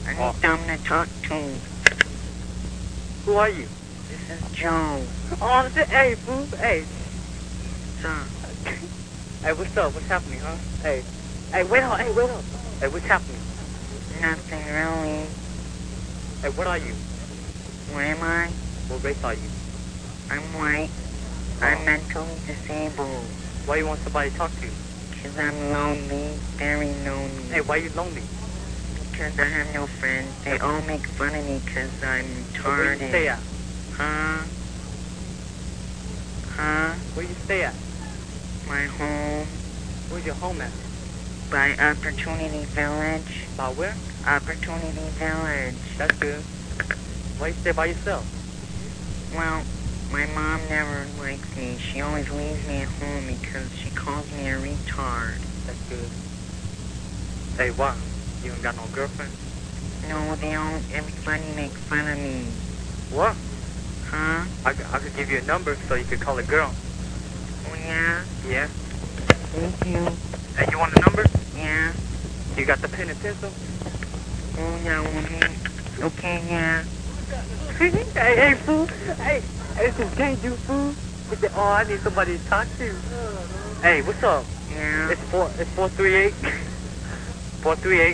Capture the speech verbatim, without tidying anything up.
I need Oh. someone to talk to. Who are you? This is Joe. Oh, this, hey, fool. Hey. So, Hey, what's up? What's happening, huh? Hey. Hey, wait up. Hey, wait up. Hey, what's happening? nothing really. Hey, what are you? What am I? What race are you? I'm white. I'm mentally disabled. Why you want somebody to talk to you? Because I'm lonely. Very lonely. Hey, why you lonely? Because I have no friends. They all make fun of me because I'm retarded. Where you stay at? Huh? Huh? Where you stay at? My home. Where's your home at? By Opportunity Village. By where? Opportunity Village. That's good. Why you stay by yourself? Well, my mom never likes me. She always leaves me at home because she calls me a retard. That's good. Hey, what? You ain't got no girlfriend? No, they all, everybody makes fun of me. What? Huh? I, c- I could give you a number so you could call a girl. Oh, yeah? Yeah? Thank you. Hey, you want a number? Yeah? You got the pen and pencil? Oh, yeah, well, okay, yeah. hey, hey, fool. Hey, hey, this is Gay Dude, fool. He said, oh, I need somebody to talk to. Hey, what's up? Yeah? It's four, it's four three eight. four three eight.